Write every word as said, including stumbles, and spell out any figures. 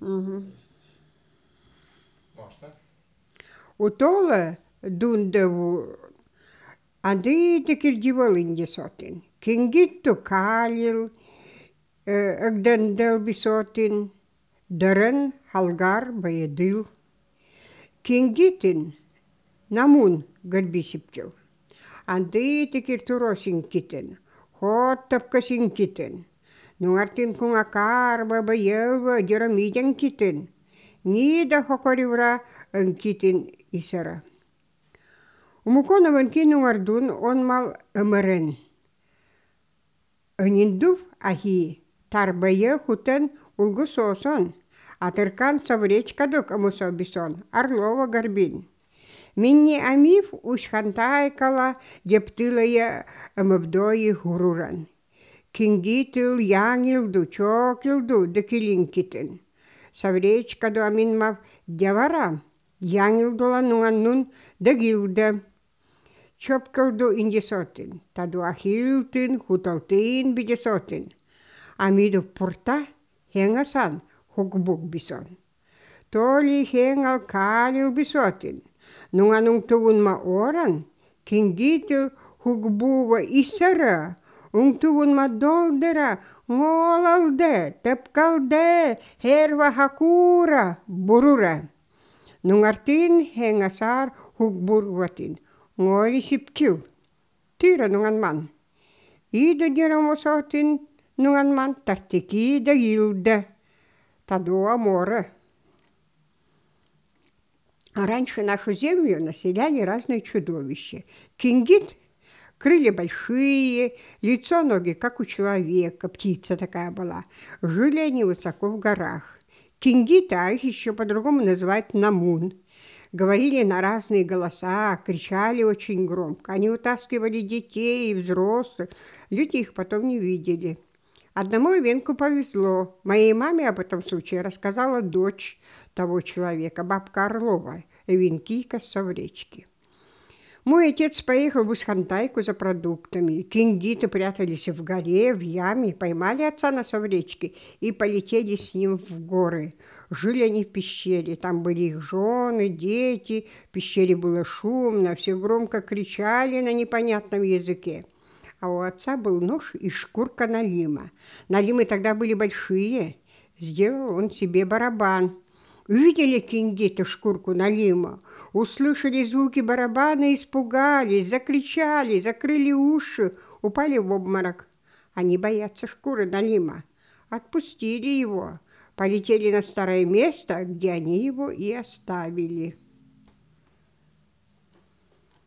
Мгм. Можно. Утола дундаву ады текирдивал индесотин. Кингитту калил агдандал бисотин. Дарын халгар баядыл. Кингитин намун гарбисипкил. Ады текиртуросин китен. Хот тапкасин китен. Нуартин кунгакар баба елва дюрамиден китен. Нида хокоривра китен исара. Умуконован кинуардун он мал ымырын. Ыниндув ахи тарбая хутен улгу сосон. Атыркан савречкадук амусо бисон. Орлова гарбин. Минни амив ушхантайкала дептылая амавдои хуруран. Кингитил яңилду, чокилду, да килинкитен. Савречкаду амин мав девара. Яңилдула нуңаннун да гилда. Чопкалду индесотин. Таду ахилтин, хуталтин бидесотин. Амиду пурта хенгасан хукбук бison. Толи хенгал калил бисотин. Нуңанун тугунма оран, кингитил хукбува исара. Унтугунма долдера, ngolалде, тепкалде, херва хакура, бурура. Нуңартин хенгасар хукбурватин. Ngoli sipkiu. Tira nungan man. Ida дираmusotин нунган man тартики да гилда. Таду амора. А раньше нашу землю населяли разные чудовища. Кингит — крылья большие, лицо, ноги, как у человека, птица такая была. Жили они высоко в горах. Кингита, а их еще по-другому называют намун. Говорили на разные голоса, кричали очень громко. Они утаскивали детей и взрослых. Люди их потом не видели. Одному Ивенку повезло. Моей маме об этом случае рассказала дочь того человека, бабка Орлова, Ивенкийка с Савречки. Мой отец поехал в Усхантайку за продуктами. Кингиты прятались в горе, в яме, поймали отца на Савречке и полетели с ним в горы. Жили они в пещере, там были их жены, дети. В пещере было шумно, все громко кричали на непонятном языке. А у отца был нож и шкурка налима. Налимы тогда были большие. Сделал он себе барабан. Увидели кингиты шкурку налима, услышали звуки барабана, испугались, закричали, закрыли уши, упали в обморок. Они боятся шкуры налима. Отпустили его, полетели на старое место, где они его и оставили.